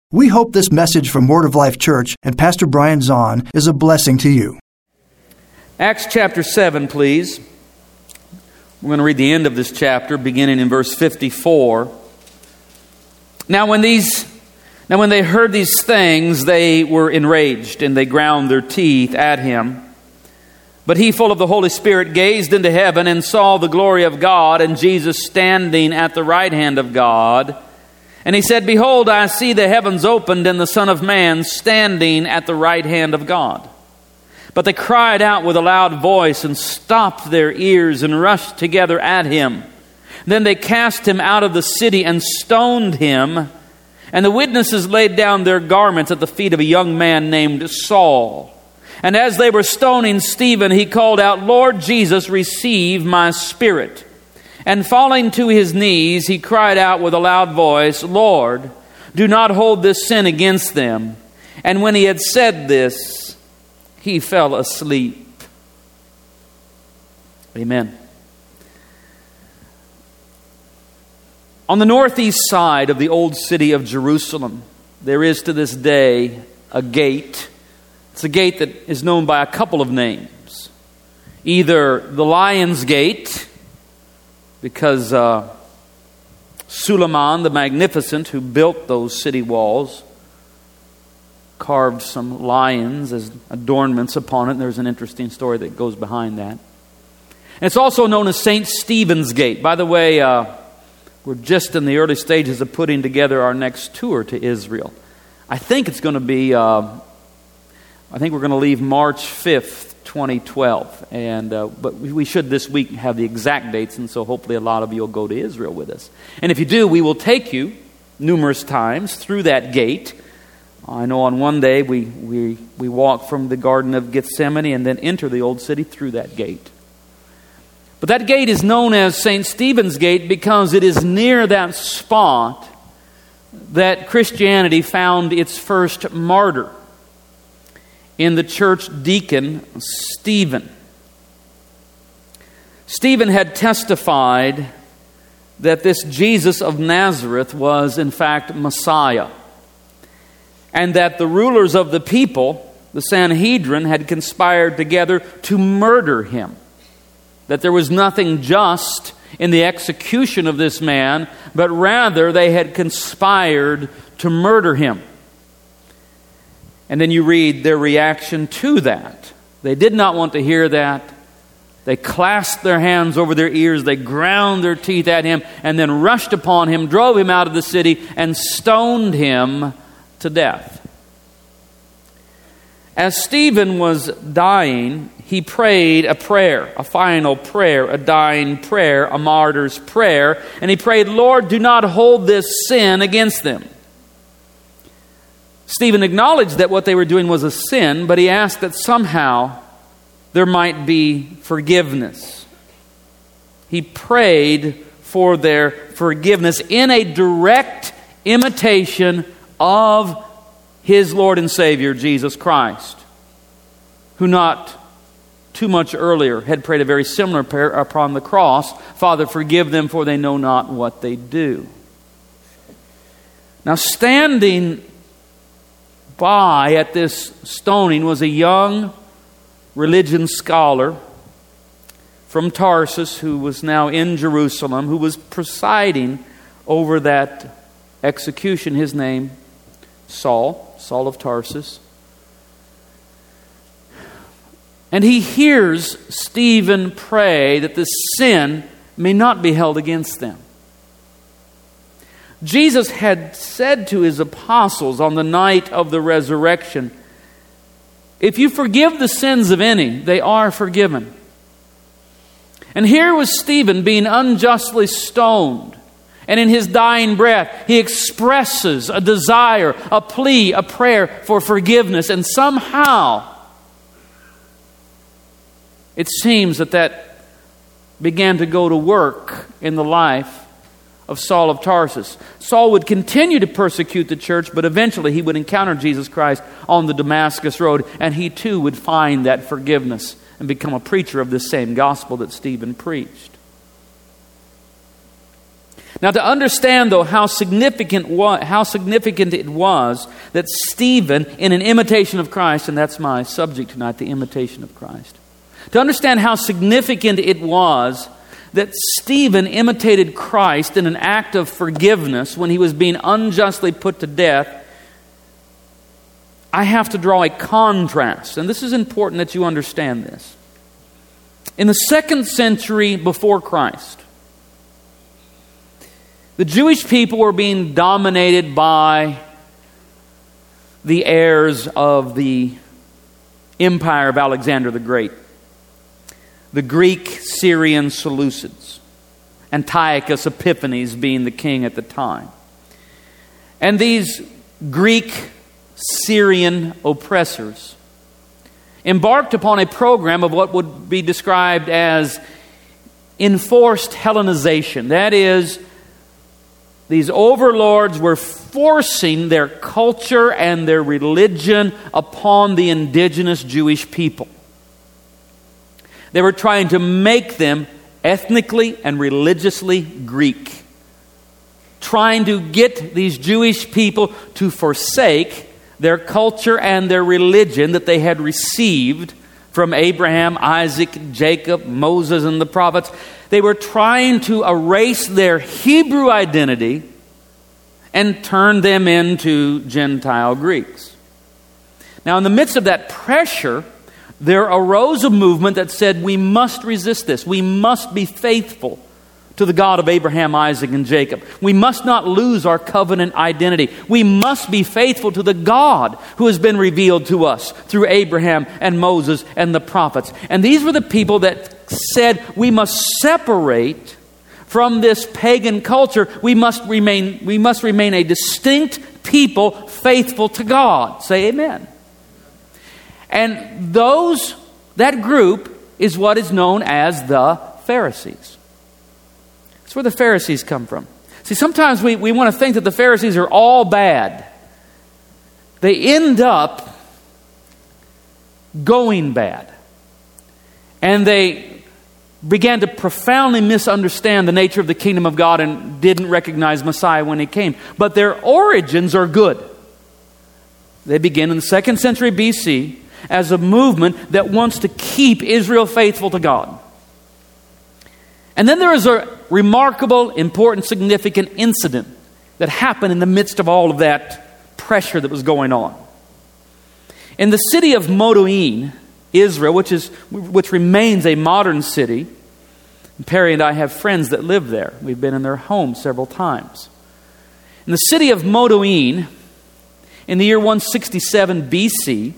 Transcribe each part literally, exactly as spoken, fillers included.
We hope this message from Word of Life Church and Pastor Brian Zahn is a blessing to you. Acts chapter seven, please. We're going to read the end of this chapter, beginning in verse fifty-four. Now when these, now when they heard these things, they were enraged, and they ground their teeth at him. But he, full of the Holy Spirit, gazed into heaven and saw the glory of God, and Jesus standing at the right hand of God. And he said, Behold, I see the heavens opened, and the Son of Man standing at the right hand of God. But they cried out with a loud voice, and stopped their ears, and rushed together at him. Then they cast him out of the city, and stoned him. And the witnesses laid down their garments at the feet of a young man named Saul. And as they were stoning Stephen, he called out, Lord Jesus, receive my spirit. And falling to his knees, he cried out with a loud voice, Lord, do not hold this sin against them. And when he had said this, he fell asleep. Amen. On the northeast side of the old city of Jerusalem, there is to this day a gate. It's a gate that is known by a couple of names. Either the Lion's Gate, because uh, Suleiman the Magnificent, who built those city walls, carved some lions as adornments upon it. And there's an interesting story that goes behind that. And it's also known as Saint Stephen's Gate. By the way, uh, we're just in the early stages of putting together our next tour to Israel. I think it's going to be, uh, I think we're going to leave March fifth, twenty twelve, and uh, but we should this week have the exact dates, and so hopefully a lot of you will go to Israel with us. And if you do, we will take you numerous times through that gate. I know on one day we we we walk from the Garden of Gethsemane and then enter the old city through that gate. But that gate is known as Saint Stephen's Gate because it is near that spot that Christianity found its first martyr, in the church deacon Stephen. Stephen had testified that this Jesus of Nazareth was in fact Messiah, and that the rulers of the people, the Sanhedrin, had conspired together to murder him. That there was nothing just in the execution of this man, but rather they had conspired to murder him. And then you read their reaction to that. They did not want to hear that. They clasped their hands over their ears. They ground their teeth at him and then rushed upon him, drove him out of the city, and stoned him to death. As Stephen was dying, he prayed a prayer, a final prayer, a dying prayer, a martyr's prayer. And he prayed, Lord, do not hold this sin against them. Stephen acknowledged that what they were doing was a sin, but he asked that somehow there might be forgiveness. He prayed for their forgiveness in a direct imitation of his Lord and Savior, Jesus Christ, who not too much earlier had prayed a very similar prayer upon the cross, Father, forgive them, for they know not what they do. Now, standing by at this stoning was a young religion scholar from Tarsus who was now in Jerusalem, who was presiding over that execution. His name, Saul, Saul of Tarsus. And he hears Stephen pray that this sin may not be held against them. Jesus had said to his apostles on the night of the resurrection, if you forgive the sins of any, they are forgiven. And here was Stephen being unjustly stoned. And in his dying breath, he expresses a desire, a plea, a prayer for forgiveness. And somehow, it seems that that began to go to work in the life of Saul of Tarsus. Saul would continue to persecute the church, but eventually he would encounter Jesus Christ on the Damascus Road, and he too would find that forgiveness and become a preacher of this same gospel that Stephen preached. Now, to understand, though, how significant wa- how significant it was that Stephen, in an imitation of Christ, and that's my subject tonight, the imitation of Christ. To understand how significant it was that Stephen imitated Christ in an act of forgiveness when he was being unjustly put to death, I have to draw a contrast. And this is important that you understand this. In the second century before Christ, the Jewish people were being dominated by the heirs of the empire of Alexander the Great, the Greek Syrian Seleucids, Antiochus Epiphanes being the king at the time. And these Greek Syrian oppressors embarked upon a program of what would be described as enforced Hellenization. That is, these overlords were forcing their culture and their religion upon the indigenous Jewish people. They were trying to make them ethnically and religiously Greek, trying to get these Jewish people to forsake their culture and their religion that they had received from Abraham, Isaac, Jacob, Moses, and the prophets. They were trying to erase their Hebrew identity and turn them into Gentile Greeks. Now, in the midst of that pressure, there arose a movement that said, we must resist this. We must be faithful to the God of Abraham, Isaac, and Jacob. We must not lose our covenant identity. We must be faithful to the God who has been revealed to us through Abraham and Moses and the prophets. And these were the people that said we must separate from this pagan culture. We must remain, we must remain a distinct people faithful to God. Say amen. And those, that group is what is known as the Pharisees. That's where the Pharisees come from. See, sometimes we, we want to think that the Pharisees are all bad. They end up going bad. And they began to profoundly misunderstand the nature of the kingdom of God and didn't recognize Messiah when he came. But their origins are good. They begin in the second century B C as a movement that wants to keep Israel faithful to God. And then there is a remarkable, important, significant incident that happened in the midst of all of that pressure that was going on. In the city of Modoin, Israel, which is which remains a modern city, Perry and I have friends that live there. We've been in their home several times. In the city of Modoin, in the year one sixty-seven B C,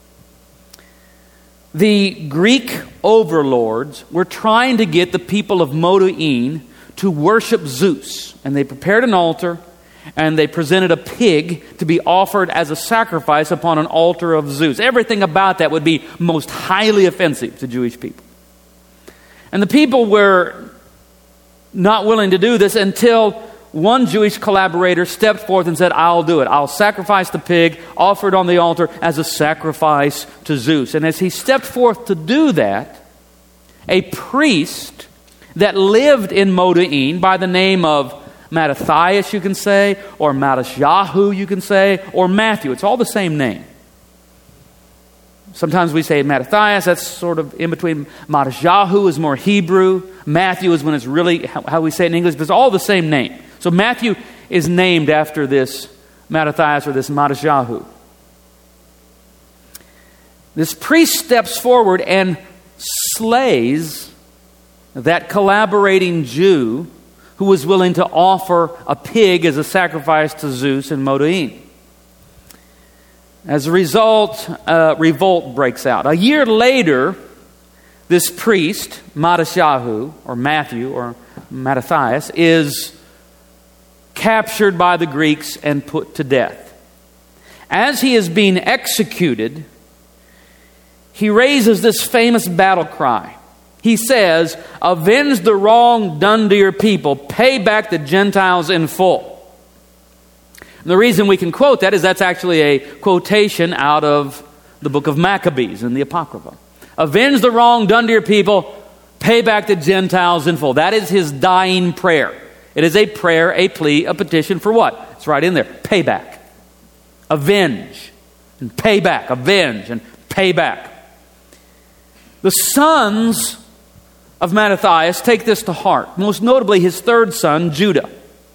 the Greek overlords were trying to get the people of Modoin to worship Zeus. And they prepared an altar and they presented a pig to be offered as a sacrifice upon an altar of Zeus. Everything about that would be most highly offensive to Jewish people. And the people were not willing to do this until one Jewish collaborator stepped forth and said, I'll do it. I'll sacrifice the pig, offer it on the altar as a sacrifice to Zeus. And as he stepped forth to do that, a priest that lived in Modoin by the name of Mattathias, you can say, or Mattisyahu, you can say, or Matthew. It's all the same name. Sometimes we say Mattathias, that's sort of in between. Mattisyahu is more Hebrew. Matthew is when it's really how we say it in English, but it's all the same name. So Matthew is named after this Mattathias or this Mattisyahu. This priest steps forward and slays that collaborating Jew who was willing to offer a pig as a sacrifice to Zeus in Modoin. As a result, a revolt breaks out. A year later, this priest, Mattisyahu, or Matthew, or Mattathias, is captured by the Greeks and put to death. As he is being executed, he raises this famous battle cry. He says, avenge the wrong done to your people. Pay back the Gentiles in full. And the reason we can quote that is that's actually a quotation out of the book of Maccabees in the Apocrypha. Avenge the wrong done to your people. Pay back the Gentiles in full. That is his dying prayer. It is a prayer, a plea, a petition for what? It's right in there. Payback. Avenge. And payback. Avenge and payback. The sons of Mattathias take this to heart. Most notably his third son, Judah.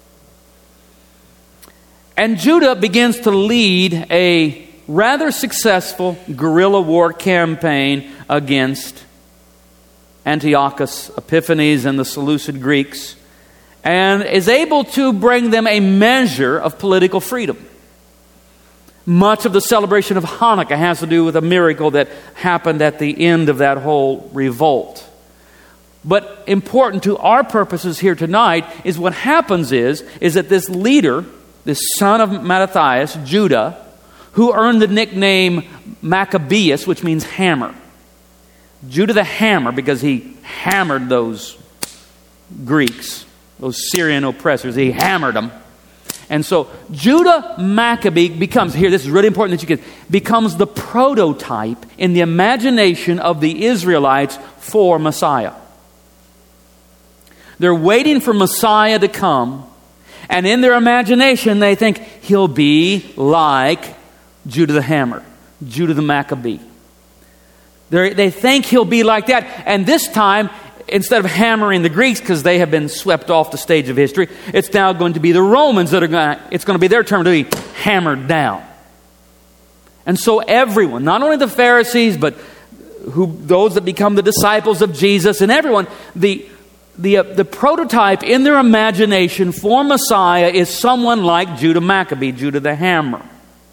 And Judah begins to lead a rather successful guerrilla war campaign against Antiochus Epiphanes and the Seleucid Greeks, and is able to bring them a measure of political freedom. Much of the celebration of Hanukkah has to do with a miracle that happened at the end of that whole revolt. But important to our purposes here tonight is what happens is, is that this leader, this son of Mattathias, Judah, who earned the nickname Maccabeus, which means hammer. Judah the hammer, because he hammered those Greeks, those Syrian oppressors. He hammered them. And so Judah Maccabee becomes, here, this is really important that you get, becomes the prototype in the imagination of the Israelites for Messiah. They're waiting for Messiah to come, and in their imagination they think he'll be like Judah the hammer, Judah the Maccabee. They're, they think he'll be like that, and this time, instead of hammering the Greeks, because they have been swept off the stage of history, it's now going to be the Romans that are going to, it's going to be their turn to be hammered down. And so everyone, not only the Pharisees, but who those that become the disciples of Jesus, and everyone, the the uh, the prototype in their imagination for Messiah is someone like Judah Maccabee, Judah the hammer.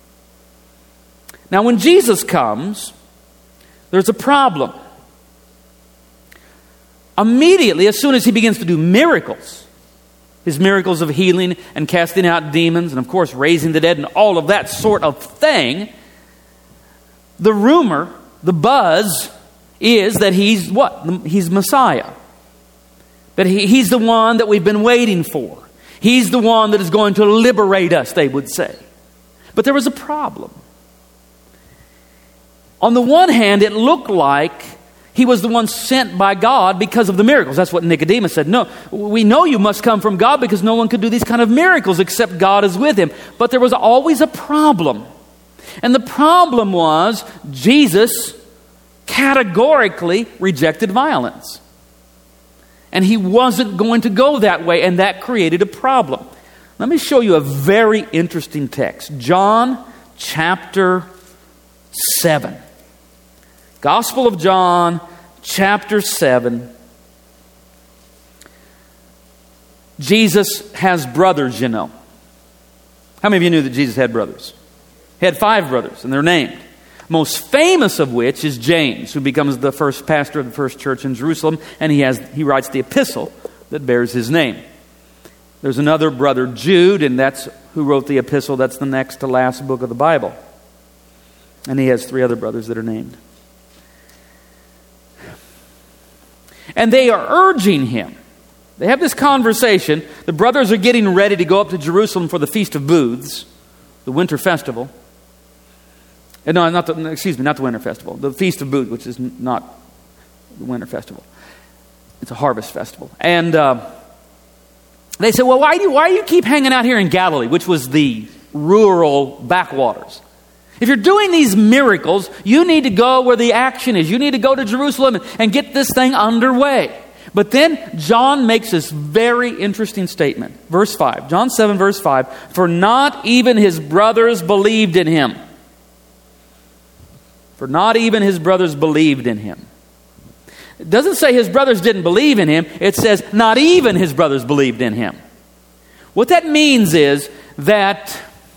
Now when Jesus comes, there's a problem. Immediately, as soon as he begins to do miracles, his miracles of healing and casting out demons, and of course raising the dead and all of that sort of thing, the rumor, the buzz is that he's what? He's Messiah. That he, he's the one that we've been waiting for. He's the one that is going to liberate us, they would say. But there was a problem. On the one hand, it looked like he was the one sent by God because of the miracles. That's what Nicodemus said. No, we know you must come from God because no one could do these kind of miracles except God is with him. But there was always a problem. And the problem was Jesus categorically rejected violence. And he wasn't going to go that way, and that created a problem. Let me show you a very interesting text. John chapter seven. Gospel of John, chapter seven. Jesus has brothers, you know. How many of you knew that Jesus had brothers? He had five brothers, and they're named. Most famous of which is James, who becomes the first pastor of the first church in Jerusalem, and he has he writes the epistle that bears his name. There's another brother, Jude, and that's who wrote the epistle. That's the next to last book of the Bible. And he has three other brothers that are named. And they are urging him. They have this conversation. The brothers are getting ready to go up to Jerusalem for the Feast of Booths, the winter festival. No, not the, excuse me, not the winter festival. The Feast of Booths, which is not the winter festival. It's a harvest festival. And uh, they said, well, why do, you, why do you keep hanging out here in Galilee, which was the rural backwaters? If you're doing these miracles, you need to go where the action is. You need to go to Jerusalem and, and get this thing underway. But then John makes this very interesting statement. Verse five. John seven, verse five. For not even his brothers believed in him. For not even his brothers believed in him. It doesn't say his brothers didn't believe in him. It says not even his brothers believed in him. What that means is that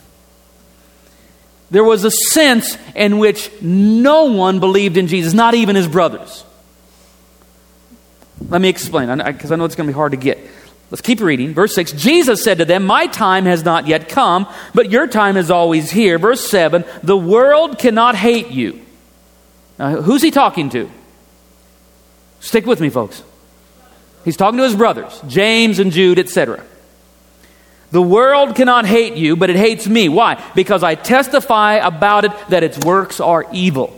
there was a sense in which no one believed in Jesus, not even his brothers. Let me explain, because I know it's going to be hard to get. Let's keep reading. Verse six, Jesus said to them, my time has not yet come, but your time is always here. Verse seven, the world cannot hate you. Now, who's he talking to? Stick with me, folks. He's talking to his brothers, James and Jude, et cetera. The world cannot hate you, but it hates me. Why? Because I testify about it that its works are evil.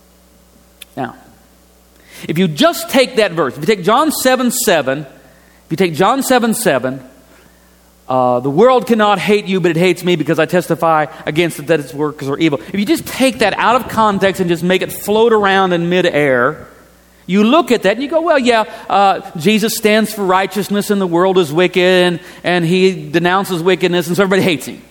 Now, if you just take that verse, if you take John seven seven, If you take John seven seven, uh, the world cannot hate you, but it hates me because I testify against it that its works are evil. If you just take that out of context and just make it float around in midair, you look at that and you go, well, yeah, uh, Jesus stands for righteousness and the world is wicked, and, and he denounces wickedness, and so everybody hates him.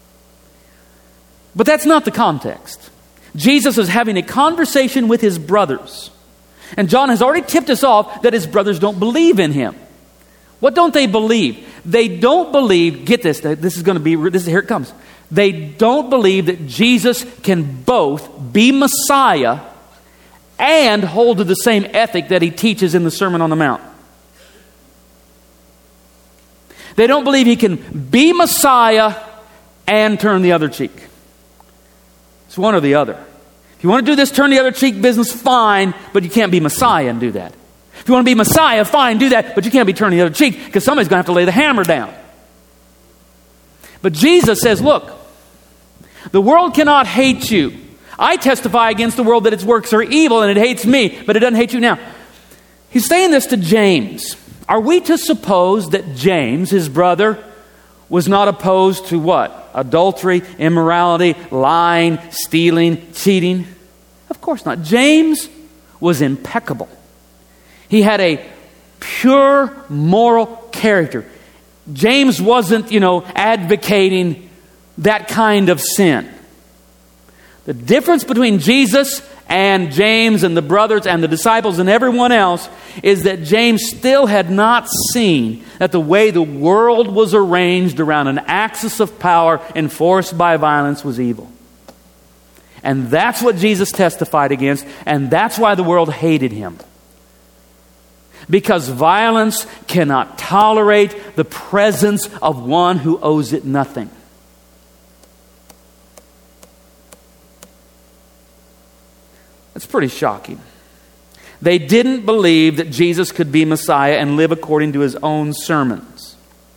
But that's not the context. Jesus is having a conversation with his brothers. And John has already tipped us off that his brothers don't believe in him. What don't they believe? They don't believe, get this, this is going to be, this here it comes. They don't believe that Jesus can both be Messiah and hold to the same ethic that he teaches in the Sermon on the Mount. They don't believe he can be Messiah and turn the other cheek. It's one or the other. If you want to do this turn the other cheek business, fine, but you can't be Messiah and do that. If you want to be Messiah, fine, do that, but you can't be turning the other cheek because somebody's going to have to lay the hammer down. But Jesus says, look, the world cannot hate you. I testify against the world that its works are evil and it hates me, but it doesn't hate you now. He's saying this to James. Are we to suppose that James, his brother, was not opposed to what? Adultery, immorality, lying, stealing, cheating? Of course not. James was impeccable. He had a pure moral character. James wasn't, you know, advocating that kind of sin. The difference between Jesus and James and the brothers and the disciples and everyone else is that James still had not seen that the way the world was arranged around an axis of power enforced by violence was evil. And that's what Jesus testified against, and that's why the world hated him. Because violence cannot tolerate the presence of one who owes it nothing. That's pretty shocking. They didn't believe that Jesus could be Messiah and live according to his own sermons.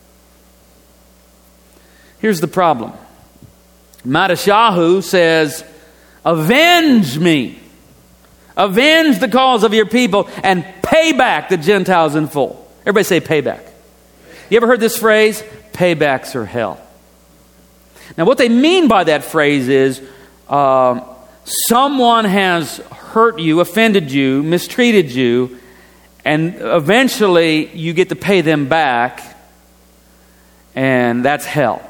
Here's the problem. Matisyahu says, avenge me. Avenge the cause of your people and pay back the Gentiles in full. Everybody say payback. You ever heard this phrase? Paybacks are hell. Now what they mean by that phrase is, uh, someone has hurt you, offended you, mistreated you, and eventually you get to pay them back, and that's hell.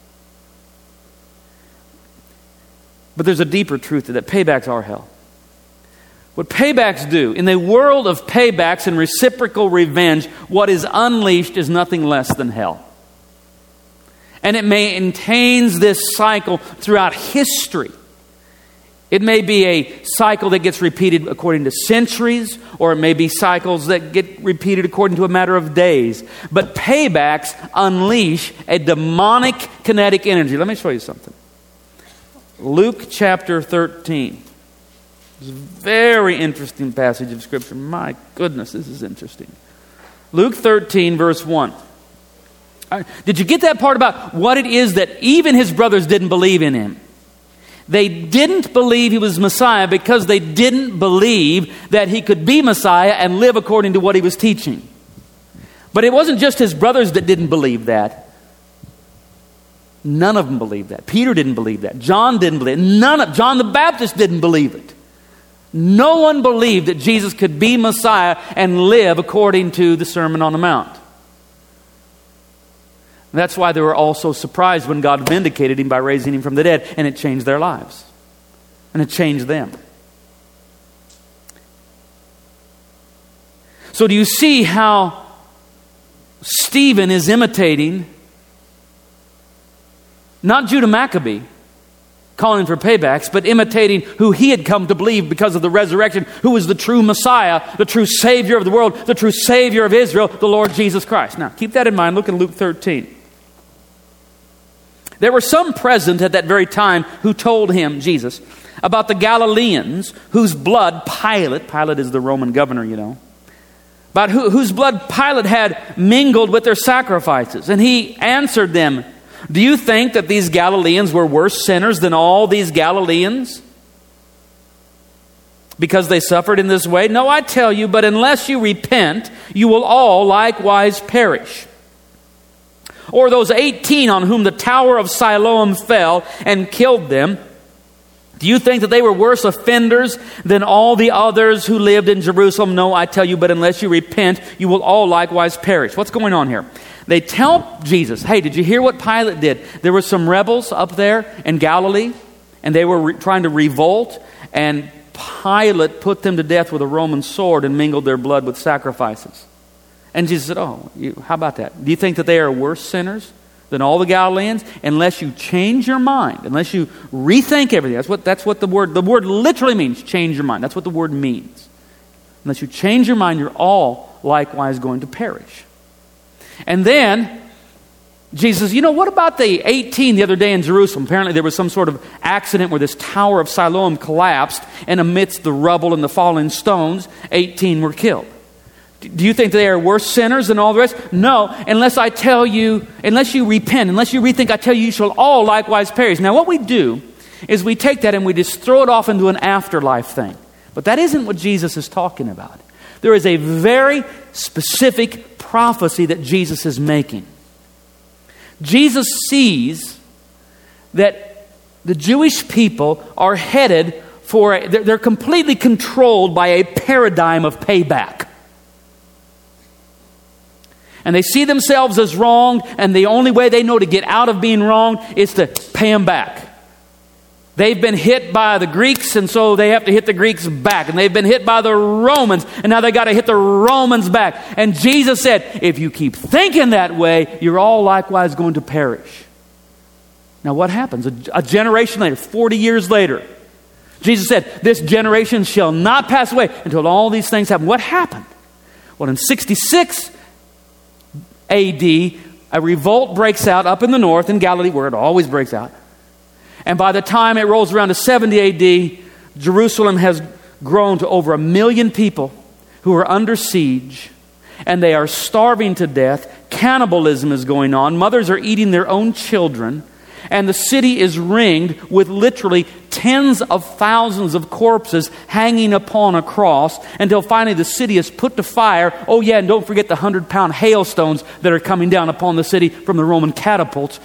But there's a deeper truth to that. Paybacks are hell. What paybacks do, in the world of paybacks and reciprocal revenge, what is unleashed is nothing less than hell. And it maintains this cycle throughout history. It may be a cycle that gets repeated according to centuries, or it may be cycles that get repeated according to a matter of days. But paybacks unleash a demonic kinetic energy. Let me show you something. Luke chapter thirteen. It's a very interesting passage of Scripture. My goodness, this is interesting. Luke thirteen, verse one. Did you get that part about what it is that even his brothers didn't believe in him? They didn't believe he was Messiah because they didn't believe that he could be Messiah and live according to what he was teaching. But it wasn't just his brothers that didn't believe that. None of them believed that. Peter didn't believe that. John didn't believe it. None of John the Baptist didn't believe it. No one believed that Jesus could be Messiah and live according to the Sermon on the Mount. That's why they were all so surprised when God vindicated him by raising him from the dead, and it changed their lives. And it changed them. So do you see how Stephen is imitating not Judah Maccabee, calling for paybacks, but imitating who he had come to believe because of the resurrection, who was the true Messiah, the true Savior of the world, the true Savior of Israel, the Lord Jesus Christ. Now, keep that in mind. Look at Luke thirteen. There were some present at that very time who told him, Jesus, about the Galileans whose blood Pilate, Pilate is the Roman governor, you know, about who, whose blood Pilate had mingled with their sacrifices. And he answered them, do you think that these Galileans were worse sinners than all these Galileans? because they suffered in this way? No, I tell you, but unless you repent, you will all likewise perish. Or those eighteen on whom the tower of Siloam fell and killed them, do you think that they were worse offenders than all the others who lived in Jerusalem? No, I tell you, but unless you repent, you will all likewise perish. What's going on here? They tell Jesus, hey, did you hear what Pilate did? There were some rebels up there in Galilee, and they were re- trying to revolt, and Pilate put them to death with a Roman sword and mingled their blood with sacrifices. And Jesus said, oh, you, how about that? Do you think that they are worse sinners than all the Galileans? Unless you change your mind, unless you rethink everything. That's what, that's what the word, the word literally means, change your mind. That's what the word means. Unless you change your mind, you're all likewise going to perish. And then Jesus says, you know, what about the eighteen the other day in Jerusalem? Apparently there was some sort of accident where this tower of Siloam collapsed, and amidst the rubble and the falling stones, eighteen were killed. Do you think they are worse sinners than all the rest? No, unless I tell you, unless you repent, unless you rethink, I tell you, you shall all likewise perish. Now what we do is we take that and we just throw it off into an afterlife thing. But that isn't what Jesus is talking about. There is a very specific prophecy that Jesus is making. Jesus sees that the Jewish people are headed for, a, they're completely controlled by a paradigm of payback. And they see themselves as wronged, and the only way they know to get out of being wronged is to pay them back. They've been hit by the Greeks, and so they have to hit the Greeks back. And they've been hit by the Romans, and now they got to hit the Romans back. And Jesus said, if you keep thinking that way, you're all likewise going to perish. Now what happens? A, a generation later, forty years later, Jesus said, this generation shall not pass away until all these things happen. What happened? Well, in sixty-six A D, a revolt breaks out up in the north in Galilee, where it always breaks out. And by the time it rolls around to seventy A D, Jerusalem has grown to over a million people who are under siege, and they are starving to death. Cannibalism is going on. Mothers are eating their own children. And the city is ringed with literally tens of thousands of corpses hanging upon a cross until finally the city is put to fire. Oh yeah, and don't forget the hundred-pound hailstones that are coming down upon the city from the Roman catapults.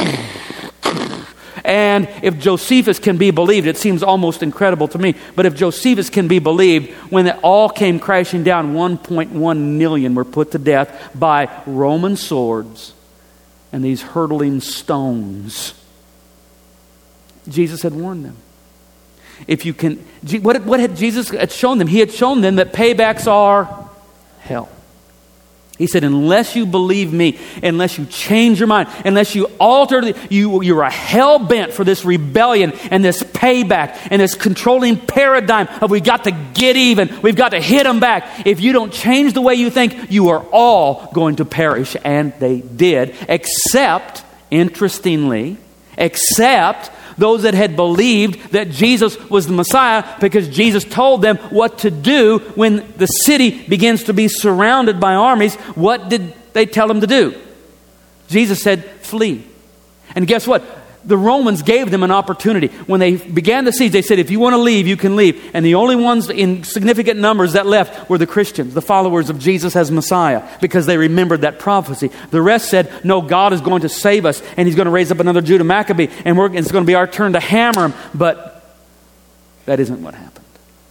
And if Josephus can be believed, it seems almost incredible to me, but if Josephus can be believed, when it all came crashing down, one point one million were put to death by Roman swords and these hurtling stones. Jesus had warned them. If you can, what, what had Jesus had shown them? He had shown them that paybacks are hell. He said, unless you believe me, unless you change your mind, unless you alter, the, you, you're a hell-bent for this rebellion and this payback and this controlling paradigm of we've got to get even, we've got to hit them back. If you don't change the way you think, you are all going to perish. And they did, except, interestingly, except those that had believed that Jesus was the Messiah, because Jesus told them what to do when the city begins to be surrounded by armies. What did they tell them to do? Jesus said, flee. And guess what? The Romans gave them an opportunity. When they began the siege, they said, if you want to leave, you can leave. And the only ones in significant numbers that left were the Christians, the followers of Jesus as Messiah, because they remembered that prophecy. The rest said, no, God is going to save us, and He's going to raise up another Judah Maccabee, and we're, it's going to be our turn to hammer him. But that isn't what happened.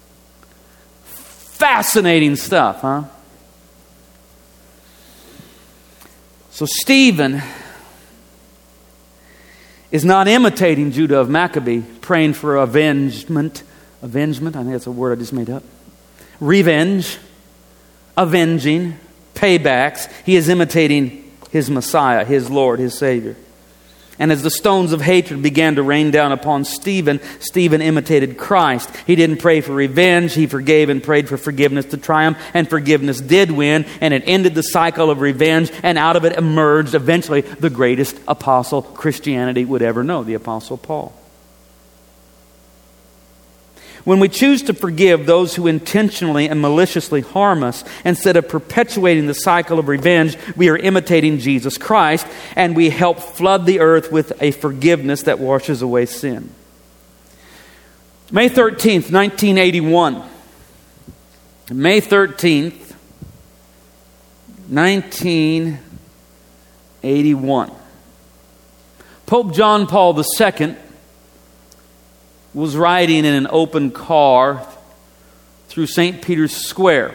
Fascinating stuff, huh? So Stephen is not imitating Judah of Maccabee, praying for avengement. Avengement, I think that's a word I just made up. Revenge, avenging, paybacks. He is imitating his Messiah, his Lord, his Savior. And as the stones of hatred began to rain down upon Stephen, Stephen imitated Christ. He didn't pray for revenge. He forgave and prayed for forgiveness to triumph. And forgiveness did win. And it ended the cycle of revenge. And out of it emerged eventually the greatest apostle Christianity would ever know, the Apostle Paul. When we choose to forgive those who intentionally and maliciously harm us, instead of perpetuating the cycle of revenge, we are imitating Jesus Christ, and we help flood the earth with a forgiveness that washes away sin. May thirteenth, nineteen eighty-one. May thirteenth, nineteen eighty-one. Pope John Paul the Second was riding in an open car through Saint Peter's Square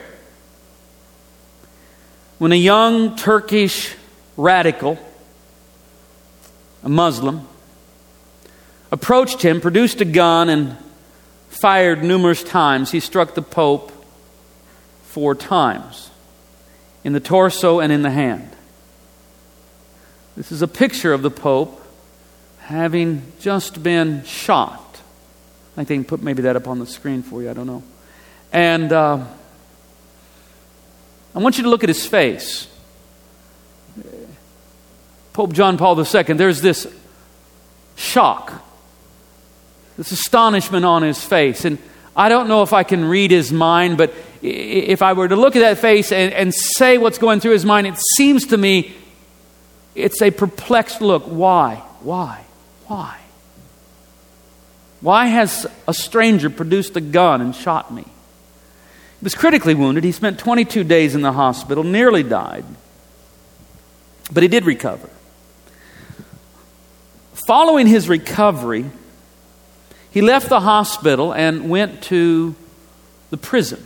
when a young Turkish radical, a Muslim, approached him, produced a gun, and fired numerous times. He struck the Pope four times, in the torso and in the hand. This is a picture of the Pope having just been shot. I think they can put maybe that up on the screen for you, I don't know. And uh, I want you to look at his face. Pope John Paul the Second, there's this shock, this astonishment on his face. And I don't know if I can read his mind, but if I were to look at that face and, and say what's going through his mind, it seems to me it's a perplexed look. Why? Why? Why? Why has a stranger produced a gun and shot me? He was critically wounded. He spent twenty-two days in the hospital, nearly died. But he did recover. Following his recovery, he left the hospital and went to the prison.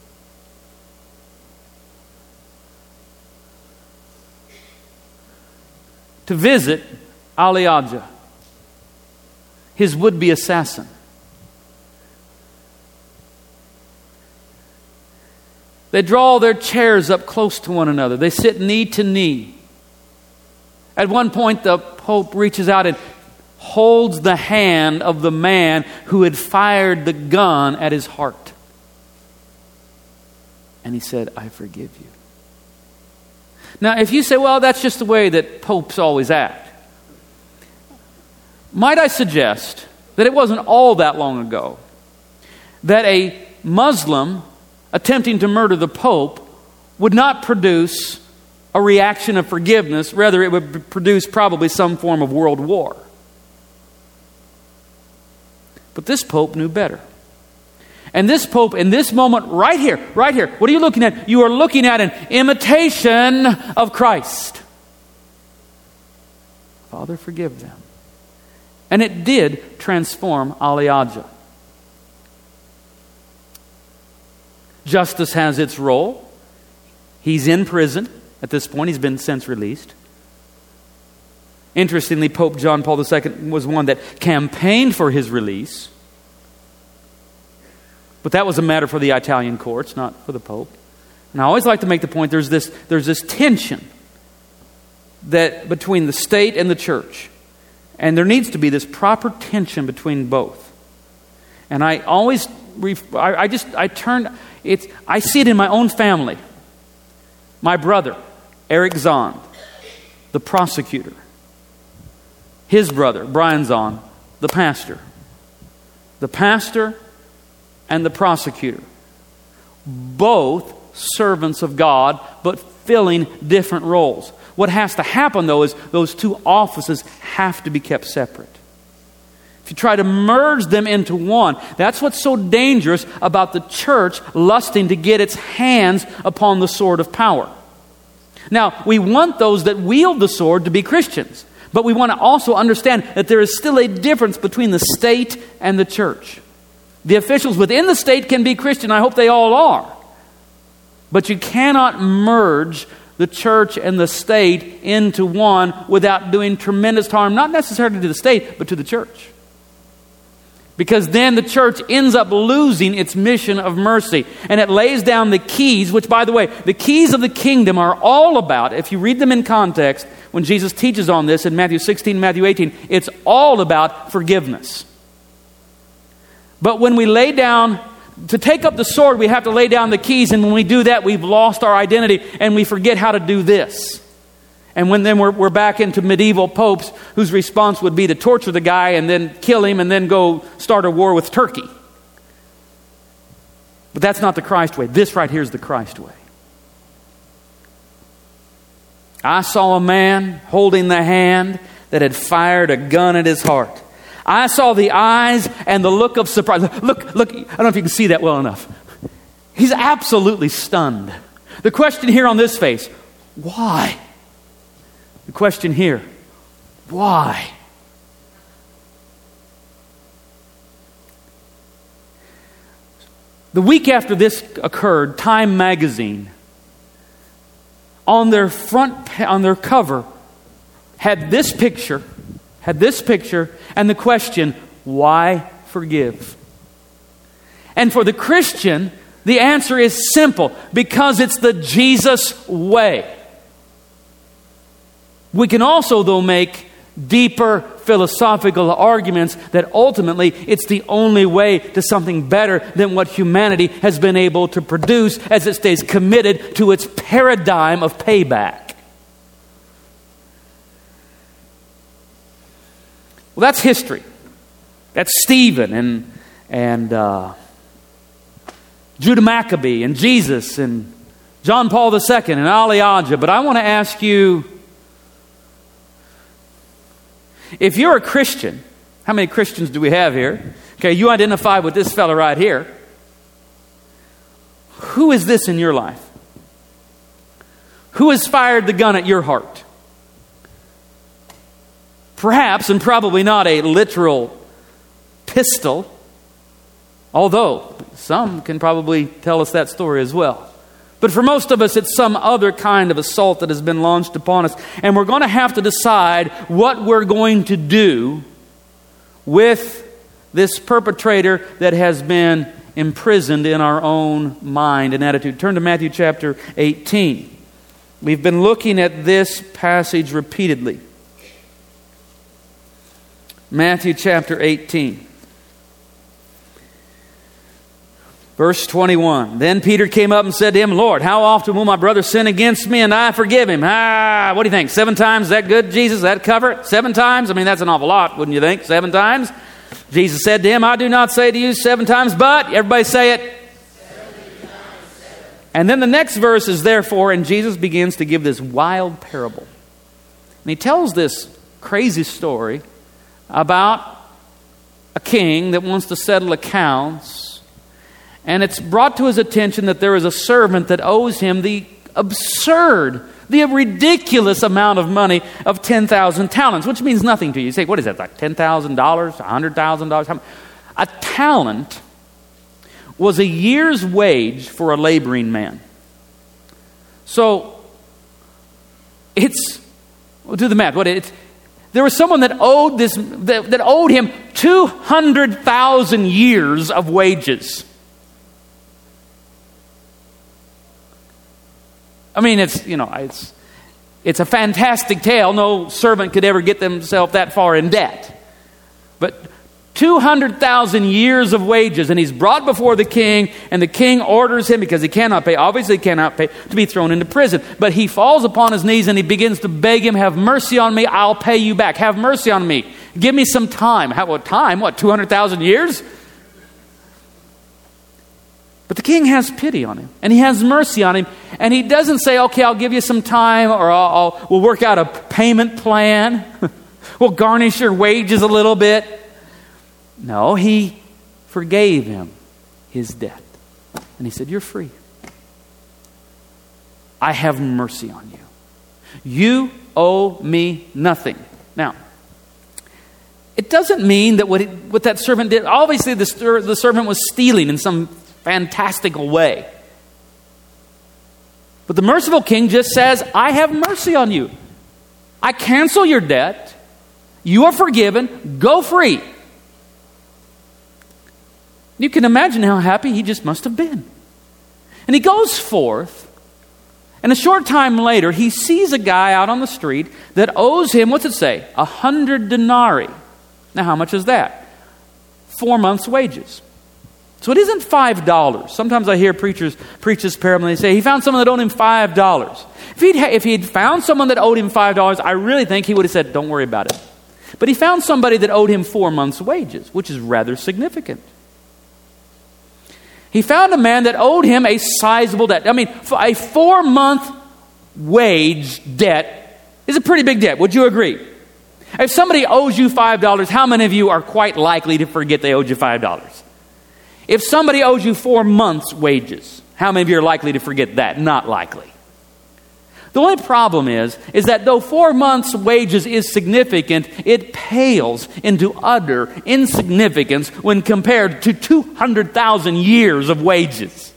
To visit Ali Agha, his would-be assassin. They draw their chairs up close to one another. They sit knee to knee. At one point, the Pope reaches out and holds the hand of the man who had fired the gun at his heart. And he said, "I forgive you." Now, if you say, well, that's just the way that popes always act, might I suggest that it wasn't all that long ago that a Muslim attempting to murder the Pope would not produce a reaction of forgiveness. Rather, it would produce probably some form of world war. But this Pope knew better. And this Pope, in this moment, right here, right here, what are you looking at? You are looking at an imitation of Christ. Father, forgive them. And it did transform Ali Agha. Justice has its role. He's in prison at this point. He's been since released. Interestingly, Pope John Paul the Second was one that campaigned for his release. But that was a matter for the Italian courts, not for the Pope. And I always like to make the point, there's this, there's this tension that between the state and the church. And there needs to be this proper tension between both. And I always, ref, I, I just, I turn, it's, I see it in my own family. My brother, Eric Zahn, the prosecutor. His brother, Brian Zahn, the pastor. The pastor and the prosecutor. Both servants of God, but filling different roles. What has to happen, though, is those two offices have to be kept separate. If you try to merge them into one, that's what's so dangerous about the church lusting to get its hands upon the sword of power. Now, we want those that wield the sword to be Christians, but we want to also understand that there is still a difference between the state and the church. The officials within the state can be Christian. I hope they all are. But you cannot merge the church and the state into one without doing tremendous harm, not necessarily to the state, but to the church. Because then the church ends up losing its mission of mercy. And it lays down the keys, which, by the way, the keys of the kingdom are all about, if you read them in context, when Jesus teaches on this in Matthew sixteen, Matthew eighteen, it's all about forgiveness. But when we lay down, to take up the sword, we have to lay down the keys. And when we do that, we've lost our identity and we forget how to do this. And when then we're, we're back into medieval popes whose response would be to torture the guy and then kill him and then go start a war with Turkey. But that's not the Christ way. This right here is the Christ way. I saw a man holding the hand that had fired a gun at his heart. I saw the eyes and the look of surprise. Look, look, I don't know if you can see that well enough. He's absolutely stunned. The question here on this face, why? The question here, why? The week after this occurred, Time magazine, on their front, on their cover, had this picture, had this picture, and the question, why forgive? And for the Christian, the answer is simple, because it's the Jesus way. We can also, though, make deeper philosophical arguments that ultimately it's the only way to something better than what humanity has been able to produce as it stays committed to its paradigm of payback. Well, that's history. That's Stephen and and uh, Judah Maccabee and Jesus and John Paul the Second and Ali Aja. But I want to ask you, if you're a Christian, how many Christians do we have here? Okay, you identify with this fella right here. Who is this in your life? Who has fired the gun at your heart? Perhaps, and probably not a literal pistol, although some can probably tell us that story as well. But for most of us, it's some other kind of assault that has been launched upon us. And we're going to have to decide what we're going to do with this perpetrator that has been imprisoned in our own mind and attitude. Turn to Matthew chapter eighteen. We've been looking at this passage repeatedly. Matthew chapter eighteen. Verse twenty-one. Then Peter came up and said to him, Lord, how often will my brother sin against me and I forgive him? Ah, what do you think? Seven times? Is that good, Jesus? Does that cover it? Seven times? I mean, that's an awful lot, wouldn't you think? Seven times? Jesus said to him, I do not say to you seven times, but, everybody say it. And then the next verse is therefore, and Jesus begins to give this wild parable. And he tells this crazy story about a king that wants to settle accounts. And it's brought to his attention that there is a servant that owes him the absurd, the ridiculous amount of money of ten thousand talents, which means nothing to you. You say, what is that, like ten thousand dollars, one hundred thousand dollars? A talent was a year's wage for a laboring man. So, it's, we'll do the math. What it's, there was someone that owed this, that, that owed him two hundred thousand years of wages. I mean, it's, you know, it's it's a fantastic tale. No servant could ever get themselves that far in debt. But two hundred thousand years of wages, and he's brought before the king, and the king orders him, because he cannot pay, obviously cannot pay, to be thrown into prison. But he falls upon his knees and he begins to beg him, have mercy on me, I'll pay you back. Have mercy on me. Give me some time. How, what time? What, two hundred thousand years? But the king has pity on him, and he has mercy on him, and he doesn't say, okay, I'll give you some time, or I'll, I'll, we'll work out a payment plan. We'll garnish your wages a little bit. No, he forgave him his debt. And he said, you're free. I have mercy on you. You owe me nothing. Now, it doesn't mean that what, it, what that servant did, obviously the, the servant was stealing in some fantastical way. But the merciful king just says, I have mercy on you. I cancel your debt. You are forgiven. Go free. You can imagine how happy he just must have been. And he goes forth, and a short time later, he sees a guy out on the street that owes him, what's it say? A hundred denarii. Now, how much is that? Four months' wages. So it isn't five dollars. Sometimes I hear preachers preach this parable and they say, he found someone that owed him five dollars. If he'd, ha- if he'd found someone that owed him five dollars, I really think he would have said, don't worry about it. But he found somebody that owed him four months' wages, which is rather significant. He found a man that owed him a sizable debt. I mean, a four-month wage debt is a pretty big debt. Would you agree? If somebody owes you five dollars, how many of you are quite likely to forget they owed you five dollars? If somebody owes you four months' wages, how many of you are likely to forget that? Not likely. The only problem is, is that though four months' wages is significant, it pales into utter insignificance when compared to two hundred thousand years of wages.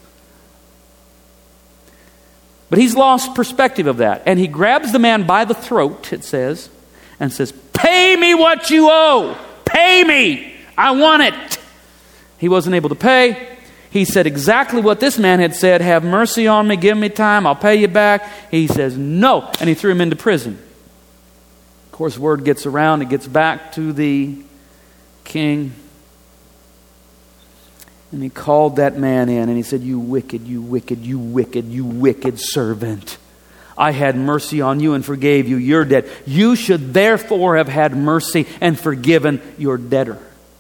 But he's lost perspective of that. And he grabs the man by the throat, it says, and says, "Pay me what you owe. Pay me. I want it." He wasn't able to pay. He said exactly what this man had said. "Have mercy on me. Give me time. I'll pay you back." He says, "No." And he threw him into prison. Of course, word gets around. It gets back to the king. And he called that man in and he said, "You wicked, you wicked, you wicked, you wicked servant. I had mercy on you and forgave you your debt. You should therefore have had mercy and forgiven your debtor.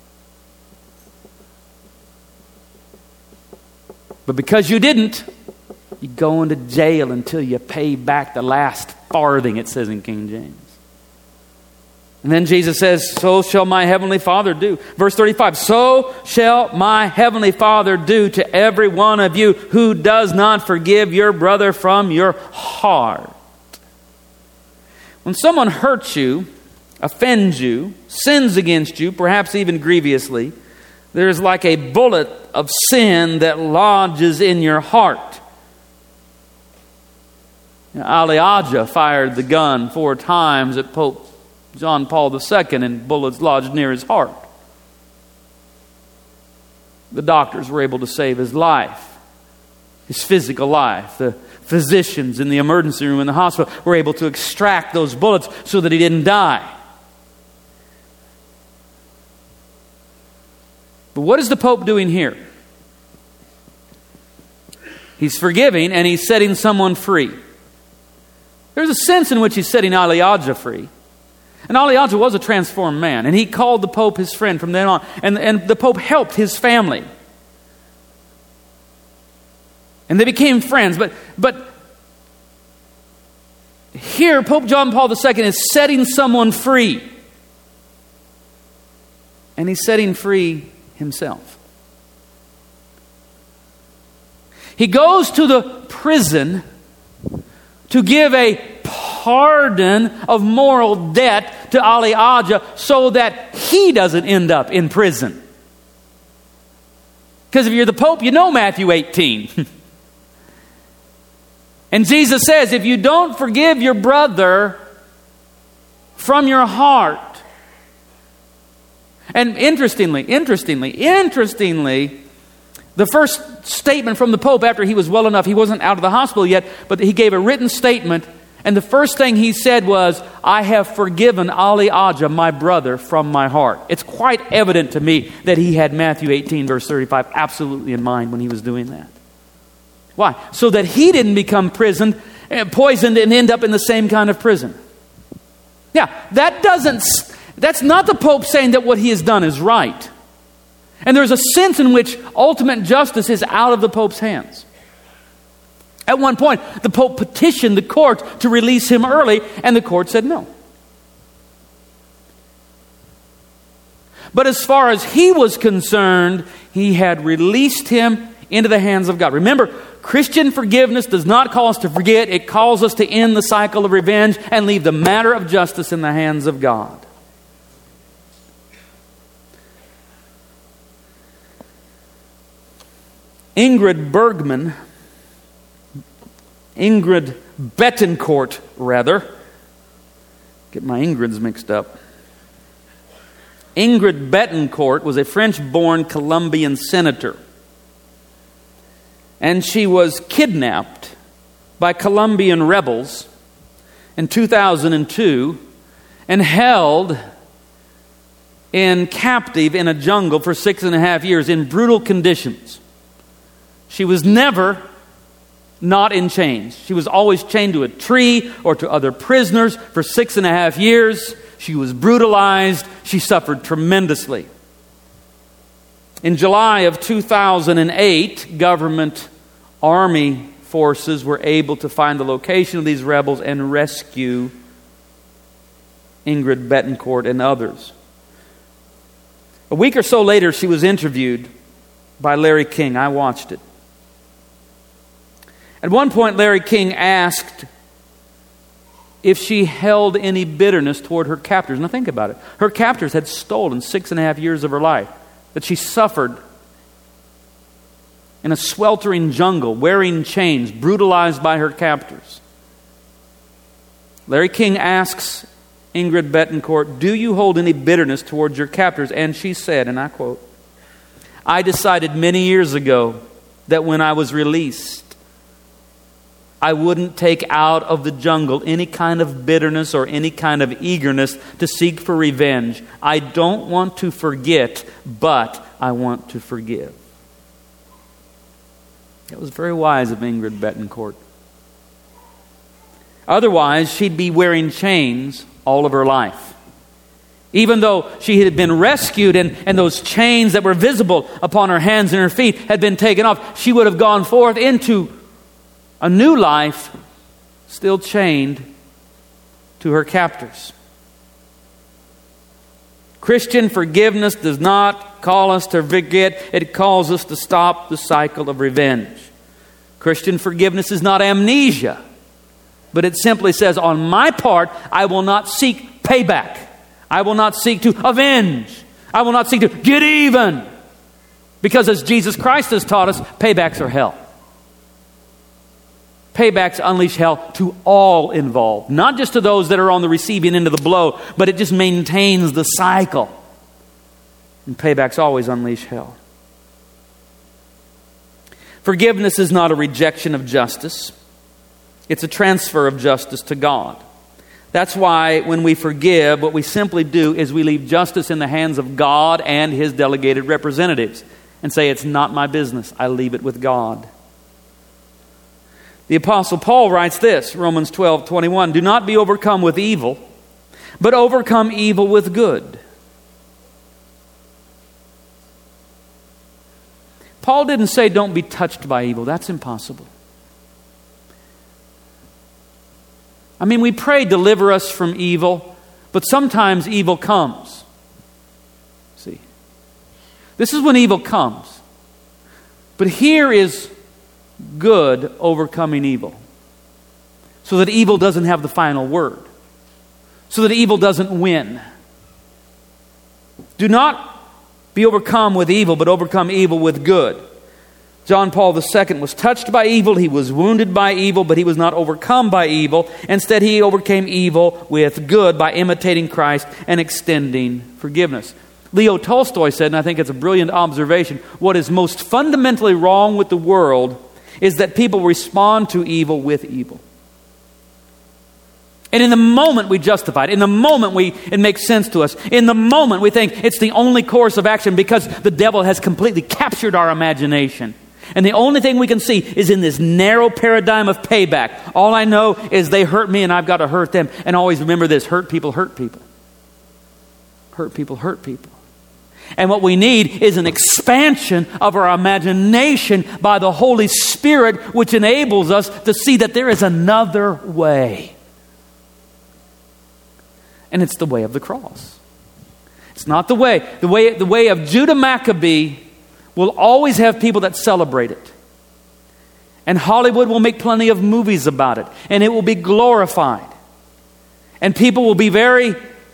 But because you didn't, you go into jail until you pay back the last farthing," it says in King James. And then Jesus says, "So shall my heavenly Father do." Verse thirty-five, "So shall my heavenly Father do to every one of you who does not forgive your brother from your heart." When someone hurts you, offends you, sins against you, perhaps even grievously, there's like a bullet of sin that lodges in your heart. You know, Elijah fired the gun four times at Pope John Paul the Second, and bullets lodged near his heart. The doctors were able to save his life, his physical life. The physicians in the emergency room in the hospital were able to extract those bullets so that he didn't die. But what is the Pope doing here? He's forgiving and he's setting someone free. There's a sense in which he's setting Elijah free. And Elijah was a transformed man. And he called the Pope his friend from then on. And, and the Pope helped his family. And they became friends. But, but here, Pope John Paul the Second is setting someone free. And he's setting free himself. He goes to the prison to give a pardon of moral debt to Elijah so that he doesn't end up in prison. Because if you're the Pope, you know Matthew eighteen. And Jesus says, if you don't forgive your brother from your heart. And interestingly, interestingly, interestingly, the first statement from the Pope after he was well enough, he wasn't out of the hospital yet, but he gave a written statement. And the first thing he said was, "I have forgiven Elijah, my brother, from my heart." It's quite evident to me that he had Matthew eighteen, verse thirty-five, absolutely in mind when he was doing that. Why? So that he didn't become poisoned, poisoned and end up in the same kind of prison. Yeah, that doesn't, that's not the Pope saying that what he has done is right. And there's a sense in which ultimate justice is out of the Pope's hands. At one point, the Pope petitioned the court to release him early, and the court said no. But as far as he was concerned, he had released him into the hands of God. Remember, Christian forgiveness does not call us to forget. It calls us to end the cycle of revenge and leave the matter of justice in the hands of God. Ingrid Bergman, Ingrid Betancourt, rather. Get my Ingrids mixed up. Ingrid Betancourt was a French-born Colombian senator. And she was kidnapped by Colombian rebels in two thousand two and held in captive in a jungle for six and a half years in brutal conditions. She was never not in chains. She was always chained to a tree or to other prisoners for six and a half years. She was brutalized. She suffered tremendously. In July of two thousand eight, government army forces were able to find the location of these rebels and rescue Ingrid Betancourt, and others. A week or so later, she was interviewed by Larry King. I watched it. At one point, Larry King asked if she held any bitterness toward her captors. Now think about it. Her captors had stolen six and a half years of her life that she suffered in a sweltering jungle, wearing chains, brutalized by her captors. Larry King asks Ingrid Betancourt, "Do you hold any bitterness towards your captors?" And she said, and I quote, "I decided many years ago that when I was released, I wouldn't take out of the jungle any kind of bitterness or any kind of eagerness to seek for revenge. I don't want to forget, but I want to forgive." It was very wise of Ingrid Betancourt. Otherwise, she'd be wearing chains all of her life. Even though she had been rescued and, and those chains that were visible upon her hands and her feet had been taken off, she would have gone forth into a new life, still chained to her captors. Christian forgiveness does not call us to forget. It calls us to stop the cycle of revenge. Christian forgiveness is not amnesia, but it simply says, on my part, I will not seek payback. I will not seek to avenge. I will not seek to get even. Because as Jesus Christ has taught us, paybacks are hell. Paybacks unleash hell to all involved. Not just to those that are on the receiving end of the blow, but it just maintains the cycle. And paybacks always unleash hell. Forgiveness is not a rejection of justice. It's a transfer of justice to God. That's why when we forgive, what we simply do is we leave justice in the hands of God and His delegated representatives and say, it's not my business. I leave it with God. The Apostle Paul writes this, Romans twelve twenty-one, "Do not be overcome with evil, but overcome evil with good." Paul didn't say don't be touched by evil. That's impossible. I mean, we pray, deliver us from evil, but sometimes evil comes. See, this is when evil comes. But here is good overcoming evil, so that evil doesn't have the final word, so that evil doesn't win. Do not be overcome with evil, but overcome evil with good. John Paul the Second was touched by evil, he was wounded by evil, but he was not overcome by evil. Instead, he overcame evil with good by imitating Christ and extending forgiveness. Leo Tolstoy said, and I think it's a brilliant observation, what is most fundamentally wrong with the world is that people respond to evil with evil. And in the moment we justify it. In the moment we it makes sense to us. In the moment we think it's the only course of action because the devil has completely captured our imagination. And the only thing we can see is in this narrow paradigm of payback. All I know is they hurt me and I've got to hurt them. And always remember this, hurt people hurt people. Hurt people hurt people. And what we need is an expansion of our imagination by the Holy Spirit, which enables us to see that there is another way. And it's the way of the cross. It's not the way. The way, the way of Judah Maccabee will always have people that celebrate it. And Hollywood will make plenty of movies about it. And it will be glorified. And people will be very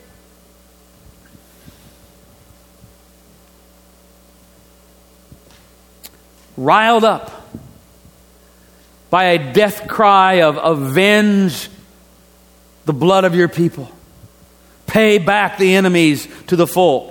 riled up by a death cry of avenge the blood of your people. Pay back the enemies to the full.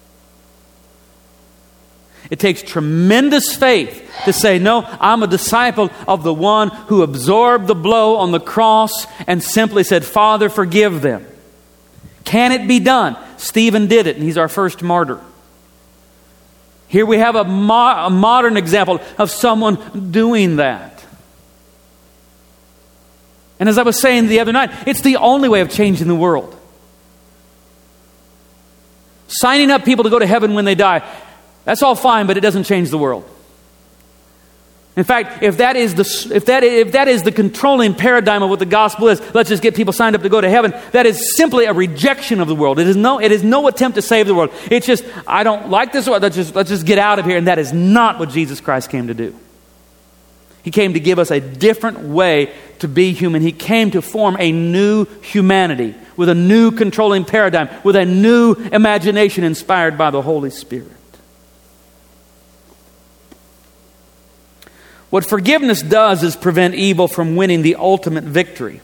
It takes tremendous faith to say, no, I'm a disciple of the one who absorbed the blow on the cross and simply said, Father, forgive them. Can it be done? Stephen did it, and he's our first martyr. Here we have a, mo- a modern example of someone doing that. And as I was saying the other night, it's the only way of changing the world. Signing up people to go to heaven when they die, that's all fine, but it doesn't change the world. In fact, if that is the if that if that is the controlling paradigm of what the gospel is, let's just get people signed up to go to heaven. That is simply a rejection of the world. It is no it is no attempt to save the world. It's just, I don't like this world. Let's just let's just get out of here. And that is not what Jesus Christ came to do. He came to give us a different way to be human. He came to form a new humanity with a new controlling paradigm, with a new imagination inspired by the Holy Spirit. What forgiveness does is prevent evil from winning the ultimate victory.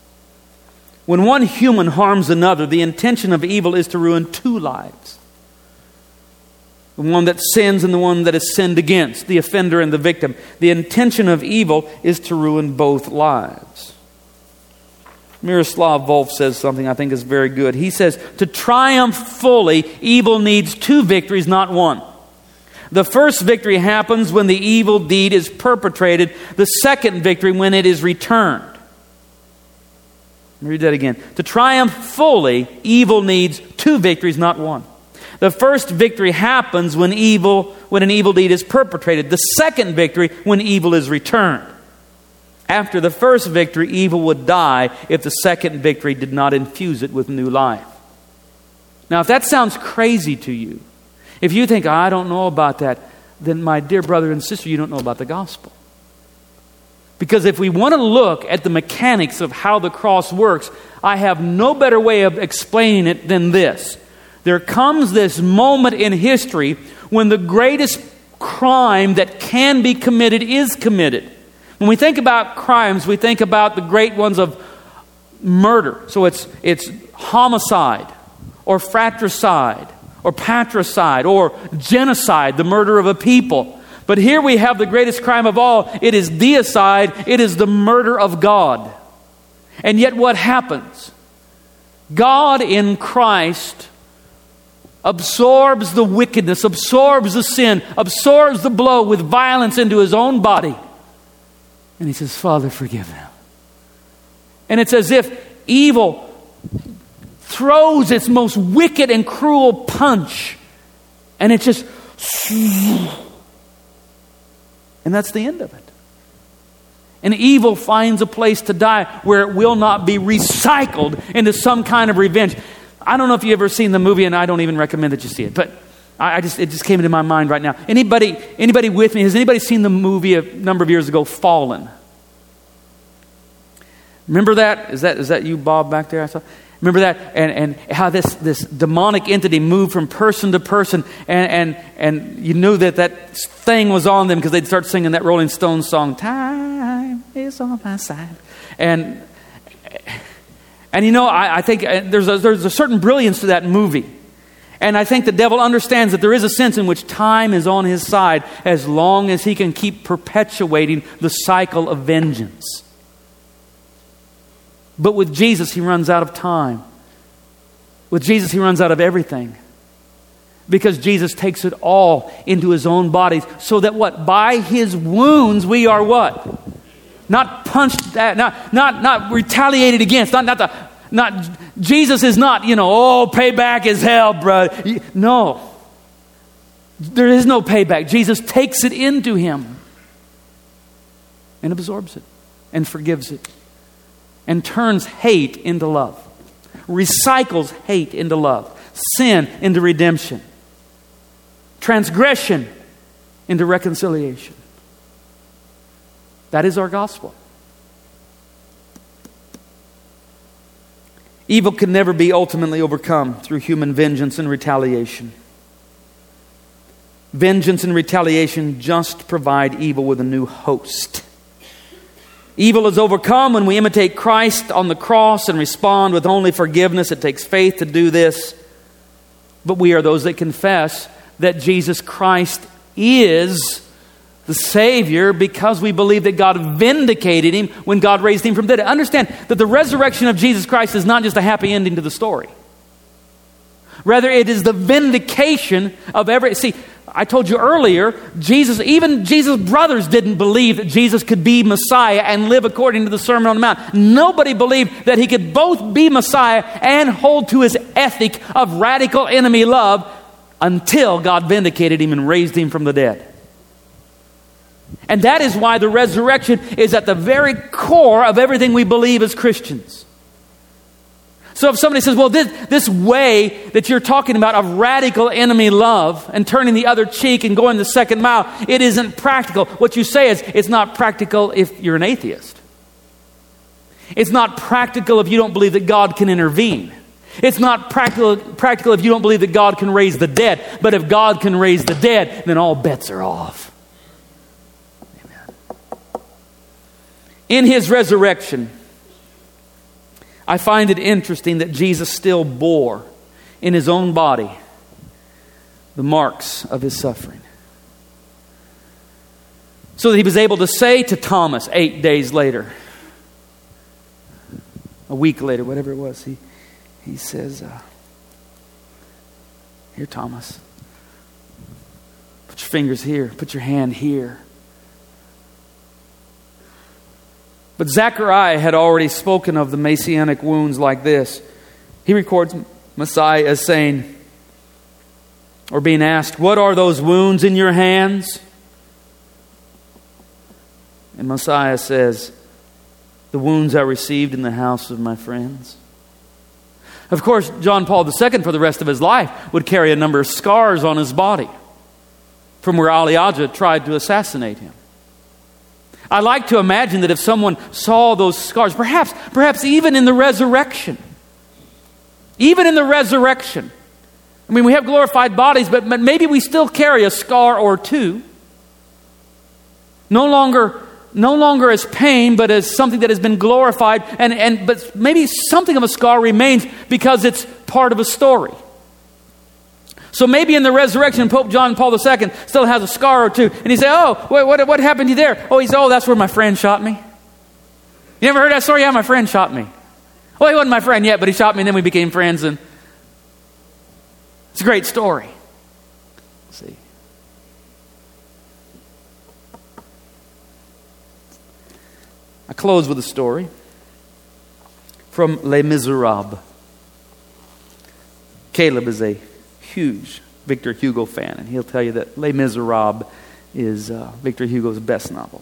When one human harms another, the intention of evil is to ruin two lives. The one that sins and the one that is sinned against, the offender and the victim. The intention of evil is to ruin both lives. Miroslav Volf says something I think is very good. He says, to triumph fully, evil needs two victories, not one. The first victory happens when the evil deed is perpetrated. The second victory when it is returned. Let me read that again. To triumph fully, evil needs two victories, not one. The first victory happens when evil, when an evil deed is perpetrated. The second victory when evil is returned. After the first victory, evil would die if the second victory did not infuse it with new life. Now, if that sounds crazy to you, if you think, I don't know about that, then my dear brother and sister, you don't know about the gospel. Because if we want to look at the mechanics of how the cross works, I have no better way of explaining it than this. There comes this moment in history when the greatest crime that can be committed is committed. When we think about crimes, we think about the great ones of murder. So it's it's homicide or fratricide or patricide or genocide, the murder of a people. But here we have the greatest crime of all. It is deicide. It is the murder of God. And yet what happens? God in Christ absorbs the wickedness, absorbs the sin, absorbs the blow with violence into his own body. And he says, Father, forgive them. And it's as if evil throws its most wicked and cruel punch. And it just... And that's the end of it. And evil finds a place to die where it will not be recycled into some kind of revenge. I don't know if you've ever seen the movie, and I don't even recommend that you see it. But I, I just it just came into my mind right now. Anybody anybody with me? Has anybody seen the movie a number of years ago, Fallen? Remember that? Is that is that you, Bob, back there? I saw. Remember that? And and how this, this demonic entity moved from person to person. And, and, and you knew that that thing was on them because they'd start singing that Rolling Stones song, Time is on my side. And, and you know, I, I think there's a, there's a certain brilliance to that movie. And I think the devil understands that there is a sense in which time is on his side as long as he can keep perpetuating the cycle of vengeance. But with Jesus, he runs out of time. With Jesus, he runs out of everything. Because Jesus takes it all into his own body. So that what? By his wounds, we are what? Not punched, at, not, not, not retaliated against. Not, not the, not, Jesus is not, you know, oh, payback is hell, bro. No. There is no payback. Jesus takes it into him. And absorbs it. And forgives it. And turns hate into love. Recycles hate into love. Sin into redemption. Transgression into reconciliation. That is our gospel. Evil can never be ultimately overcome through human vengeance and retaliation. Vengeance and retaliation just provide evil with a new host. Evil is overcome when we imitate Christ on the cross and respond with only forgiveness. It takes faith to do this. But we are those that confess that Jesus Christ is the Savior because we believe that God vindicated him when God raised him from the dead. Understand that the resurrection of Jesus Christ is not just a happy ending to the story. Rather, it is the vindication of every... See, I told you earlier, Jesus, even Jesus' brothers didn't believe that Jesus could be Messiah and live according to the Sermon on the Mount. Nobody believed that he could both be Messiah and hold to his ethic of radical enemy love until God vindicated him and raised him from the dead. And that is why the resurrection is at the very core of everything we believe as Christians. So if somebody says, well, this, this way that you're talking about of radical enemy love and turning the other cheek and going the second mile, it isn't practical. What you say is, it's not practical if you're an atheist. It's not practical if you don't believe that God can intervene. It's not practical, practical if you don't believe that God can raise the dead. But if God can raise the dead, then all bets are off. Amen. In His resurrection, I find it interesting that Jesus still bore in His own body the marks of His suffering. So that He was able to say to Thomas eight days later, a week later, whatever it was, He, he says, uh, here, Thomas, put your fingers here, put your hand here. But Zechariah had already spoken of the messianic wounds like this. He records Messiah as saying, or being asked, what are those wounds in your hands? And Messiah says, the wounds I received in the house of my friends. Of course, John Paul the Second, for the rest of his life, would carry a number of scars on his body from where Ali Ajah tried to assassinate him. I like to imagine that if someone saw those scars, perhaps, perhaps even in the resurrection, even in the resurrection, I mean, we have glorified bodies, but, but maybe we still carry a scar or two. No longer, no longer as pain, but as something that has been glorified, and, and but maybe something of a scar remains because it's part of a story. So maybe in the resurrection, Pope John Paul the Second still has a scar or two. And he say, oh, what, what, what happened to you there? Oh, he said, oh, that's where my friend shot me. You ever heard that story? Yeah, my friend shot me. Well, he wasn't my friend yet, but he shot me and then we became friends. And it's a great story. Let's see. I close with a story from Les Miserables. Caleb is a huge Victor Hugo fan, and he'll tell you that Les Miserables is uh, Victor Hugo's best novel.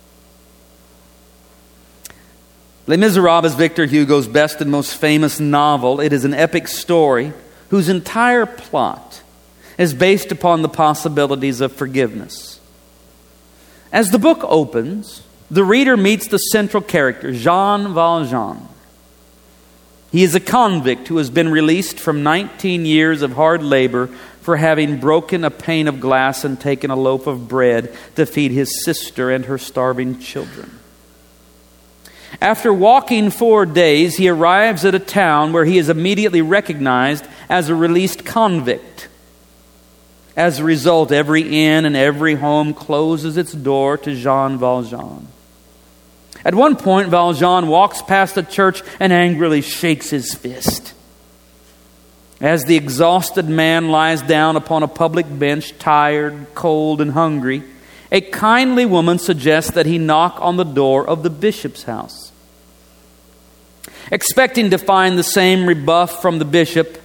Les Miserables is Victor Hugo's best and most famous novel. It is an epic story whose entire plot is based upon the possibilities of forgiveness. As the book opens, the reader meets the central character, Jean Valjean. He is a convict who has been released from nineteen years of hard labor for having broken a pane of glass and taken a loaf of bread to feed his sister and her starving children. After walking four days, he arrives at a town where he is immediately recognized as a released convict. As a result, every inn and every home closes its door to Jean Valjean. At one point, Valjean walks past a church and angrily shakes his fist. As the exhausted man lies down upon a public bench, tired, cold, and hungry, a kindly woman suggests that he knock on the door of the bishop's house. Expecting to find the same rebuff from the bishop,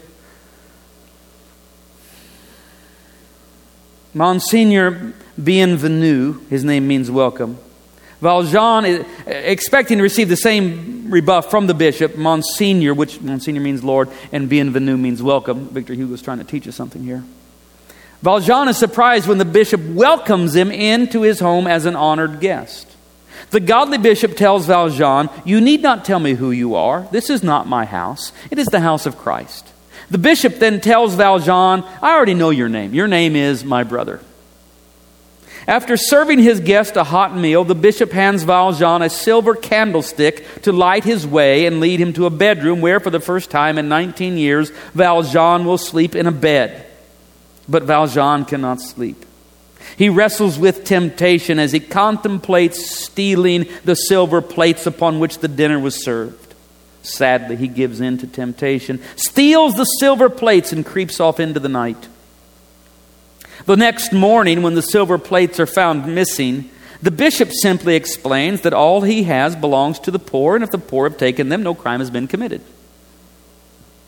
Monsignor Bienvenu, his name means welcome, Valjean is expecting to receive the same rebuff from the bishop, Monsignor, which Monsignor means Lord, and Bienvenu means welcome. Victor Hugo is trying to teach us something here. Valjean is surprised when the bishop welcomes him into his home as an honored guest. The godly bishop tells Valjean, you need not tell me who you are. This is not my house. It is the house of Christ. The bishop then tells Valjean, I already know your name. Your name is my brother. After serving his guest a hot meal, the bishop hands Valjean a silver candlestick to light his way and lead him to a bedroom where, for the first time in nineteen years, Valjean will sleep in a bed. But Valjean cannot sleep. He wrestles with temptation as he contemplates stealing the silver plates upon which the dinner was served. Sadly, he gives in to temptation, steals the silver plates, and creeps off into the night. The next morning, when the silver plates are found missing, the bishop simply explains that all he has belongs to the poor, and if the poor have taken them, no crime has been committed.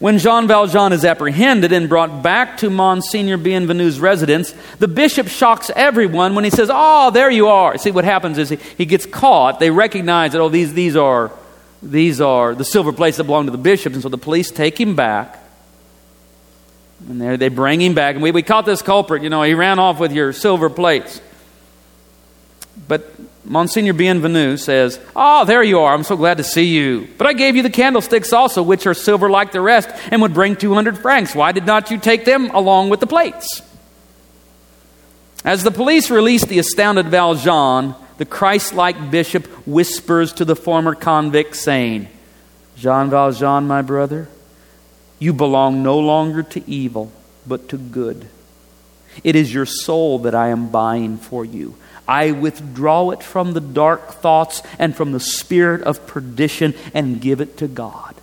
When Jean Valjean is apprehended and brought back to Monsignor Bienvenu's residence, the bishop shocks everyone when he says, "Oh, there you are." See, what happens is he, he gets caught. They recognize that, oh, these, these are these are the silver plates that belong to the bishop. And so the police take him back. And there they bring him back. And we, we caught this culprit. You know, he ran off with your silver plates. But Monsignor Bienvenu says, "Oh, there you are. I'm so glad to see you. But I gave you the candlesticks also, which are silver like the rest, and would bring two hundred francs. Why did not you take them along with the plates?" As the police release the astounded Valjean, the Christ-like bishop whispers to the former convict, saying, "Jean Valjean, my brother, you belong no longer to evil, but to good. It is your soul that I am buying for you. I withdraw it from the dark thoughts and from the spirit of perdition and give it to God."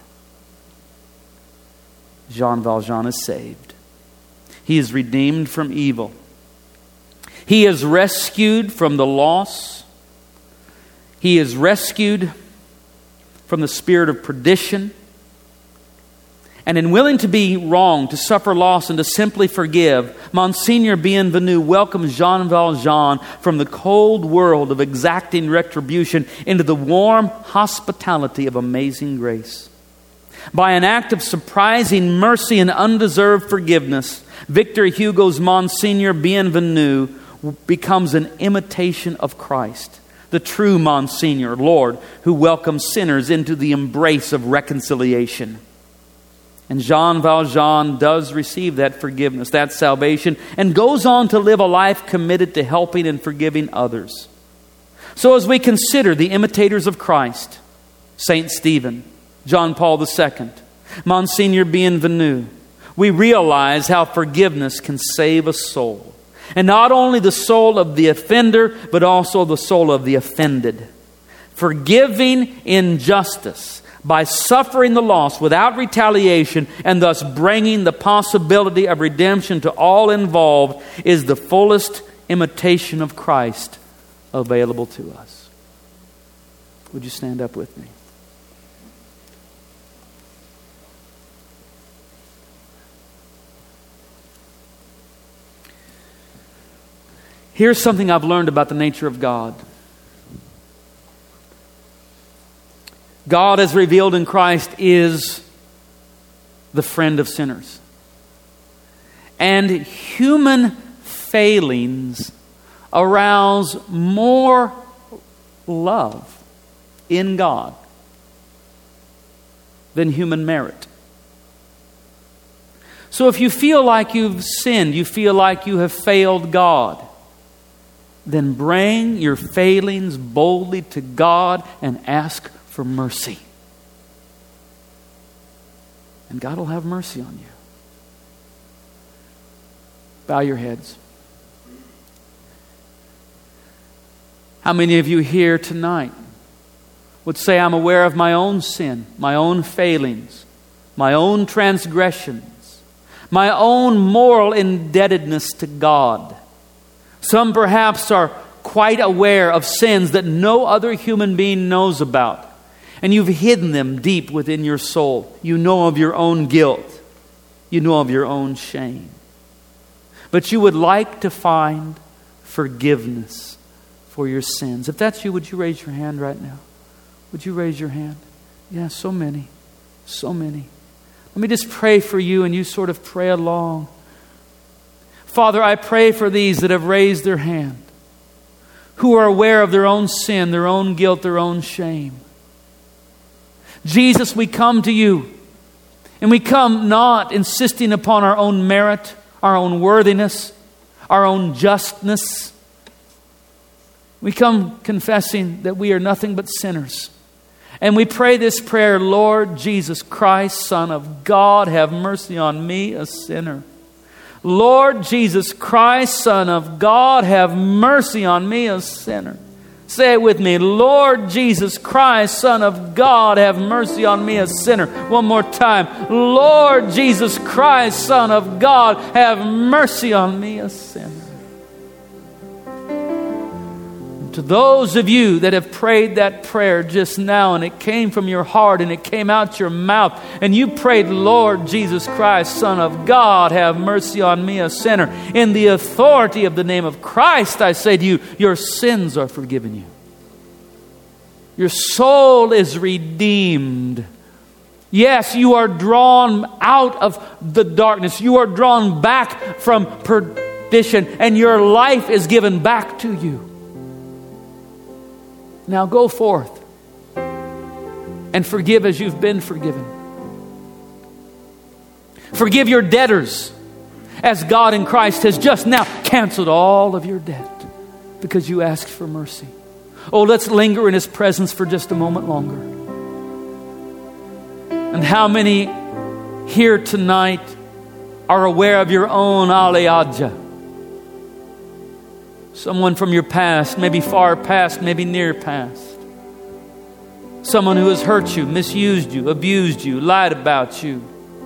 Jean Valjean is saved. He is redeemed from evil. He is rescued from the loss. He is rescued from the spirit of perdition. And in willing to be wrong, to suffer loss, and to simply forgive, Monsignor Bienvenu welcomes Jean Valjean from the cold world of exacting retribution into the warm hospitality of amazing grace. By an act of surprising mercy and undeserved forgiveness, Victor Hugo's Monsignor Bienvenu becomes an imitation of Christ, the true Monsignor, Lord, who welcomes sinners into the embrace of reconciliation. And Jean Valjean does receive that forgiveness, that salvation, and goes on to live a life committed to helping and forgiving others. So as we consider the imitators of Christ, Saint Stephen, John Paul the Second, Monsignor Bienvenu, we realize how forgiveness can save a soul. And not only the soul of the offender, but also the soul of the offended. Forgiving injustice by suffering the loss without retaliation and thus bringing the possibility of redemption to all involved is the fullest imitation of Christ available to us. Would you stand up with me? Here's something I've learned about the nature of God. God, as revealed in Christ, is the friend of sinners. And human failings arouse more love in God than human merit. So if you feel like you've sinned, you feel like you have failed God, then bring your failings boldly to God and ask for mercy. And God will have mercy on you. Bow your heads. How many of you here tonight would say, "I'm aware of my own sin, my own failings, my own transgressions, my own moral indebtedness to God"? Some perhaps are quite aware of sins that no other human being knows about. And you've hidden them deep within your soul. You know of your own guilt. You know of your own shame. But you would like to find forgiveness for your sins. If that's you, would you raise your hand right now? Would you raise your hand? Yeah, so many. So many. Let me just pray for you and you sort of pray along. Father, I pray for these that have raised their hand, who are aware of their own sin, their own guilt, their own shame. Jesus, we come to you, and we come not insisting upon our own merit, our own worthiness, our own justness. We come confessing that we are nothing but sinners. And we pray this prayer, Lord Jesus Christ, Son of God, have mercy on me, a sinner. Lord Jesus Christ, Son of God, have mercy on me, a sinner. Say it with me. Lord Jesus Christ, Son of God, have mercy on me, a sinner. One more time. Lord Jesus Christ, Son of God, have mercy on me, a sinner. To those of you that have prayed that prayer just now, and it came from your heart and it came out your mouth, and you prayed, Lord Jesus Christ, Son of God, have mercy on me, a sinner. In the authority of the name of Christ, I say to you, your sins are forgiven you. Your soul is redeemed. Yes, you are drawn out of the darkness. You are drawn back from perdition, and your life is given back to you. Now go forth and forgive as you've been forgiven. Forgive your debtors as God in Christ has just now canceled all of your debt because you asked for mercy. Oh, let's linger in His presence for just a moment longer. And how many here tonight are aware of your own Aleaja? Someone from your past, maybe far past, maybe near past. Someone who has hurt you, misused you, abused you, lied about you,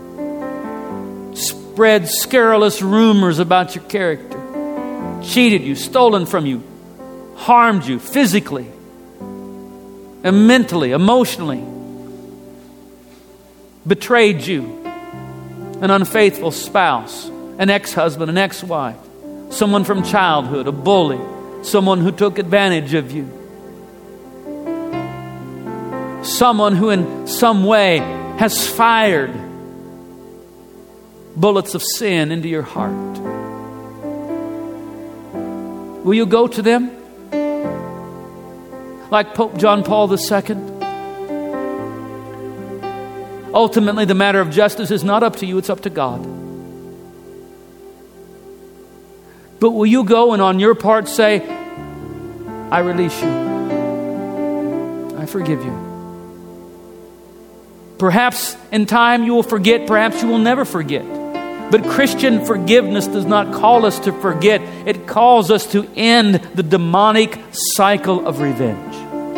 spread scurrilous rumors about your character, cheated you, stolen from you, harmed you physically and mentally, emotionally, betrayed you, an unfaithful spouse, an ex-husband, an ex-wife, someone from childhood, a bully, someone who took advantage of you, someone who in some way has fired bullets of sin into your heart. Will you go to them? Like Pope John Paul the Second? Ultimately, the matter of justice is not up to you, it's up to God. But will you go and on your part say, I release you. I forgive you. Perhaps in time you will forget, perhaps you will never forget. But Christian forgiveness does not call us to forget. It calls us to end the demonic cycle of revenge.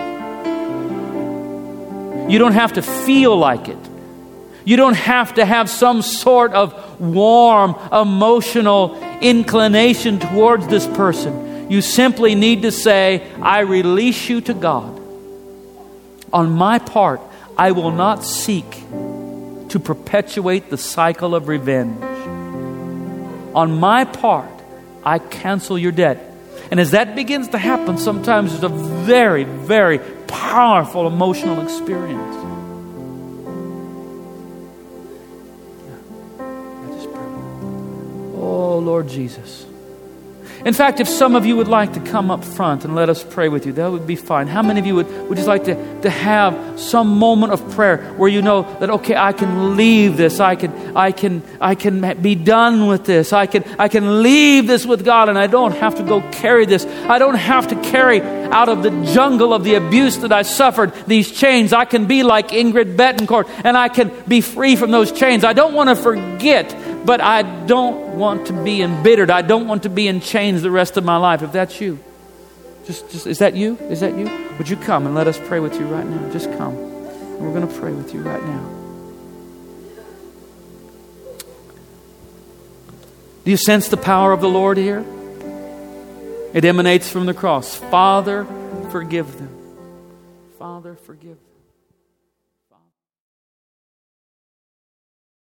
You don't have to feel like it. You don't have to have some sort of warm, emotional inclination towards this person. You simply need to say, I release you to God. On my part, I will not seek to perpetuate the cycle of revenge. On my part, I cancel your debt. And as that begins to happen, sometimes it's a very, very powerful emotional experience. Oh, Lord Jesus. In fact, if some of you would like to come up front and let us pray with you, that would be fine. How many of you would, would just like to, to have some moment of prayer where you know that, okay, I can leave this. I can, I can, I can be done with this. I can, I can leave this with God, and I don't have to go carry this. I don't have to carry out of the jungle of the abuse that I suffered these chains. I can be like Ingrid Betancourt, and I can be free from those chains. I don't want to forget, but I don't want to be embittered. I don't want to be in chains the rest of my life. If that's you, just, just is that you? Is that you? Would you come and let us pray with you right now? Just come. And we're going to pray with you right now. Do you sense the power of the Lord here? It emanates from the cross. Father, forgive them. Father, forgive them.